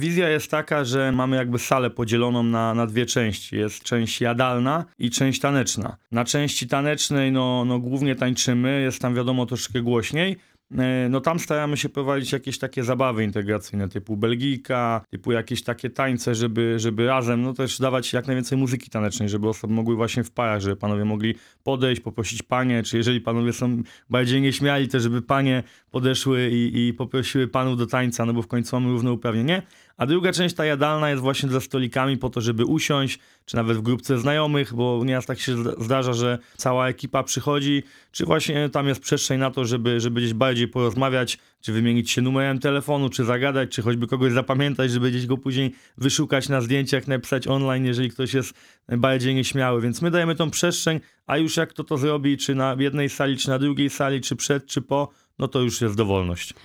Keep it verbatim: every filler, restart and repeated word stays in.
Wizja jest taka, że mamy jakby salę podzieloną na, na dwie części. Jest część jadalna i część taneczna. Na części tanecznej no, no głównie tańczymy, jest tam wiadomo troszkę głośniej. E, No tam staramy się prowadzić jakieś takie zabawy integracyjne, typu Belgijka, typu jakieś takie tańce, żeby, żeby razem, no też dawać jak najwięcej muzyki tanecznej, żeby osoby mogły właśnie w parach, żeby panowie mogli podejść, poprosić panie, czy jeżeli panowie są bardziej nieśmiali, to żeby panie podeszły i, i poprosiły panów do tańca, no bo w końcu mamy równouprawnienie. A druga część, ta jadalna, jest właśnie ze stolikami po to, żeby usiąść, czy nawet w grupce znajomych, bo nieraz tak się zda- zdarza, że cała ekipa przychodzi, czy właśnie tam jest przestrzeń na to, żeby, żeby gdzieś bardziej porozmawiać, czy wymienić się numerem telefonu, czy zagadać, czy choćby kogoś zapamiętać, żeby gdzieś go później wyszukać na zdjęciach, napisać online, jeżeli ktoś jest bardziej nieśmiały. Więc my dajemy tą przestrzeń, a już jak kto to zrobi, czy na jednej sali, czy na drugiej sali, czy przed, czy po, no to już jest dowolność.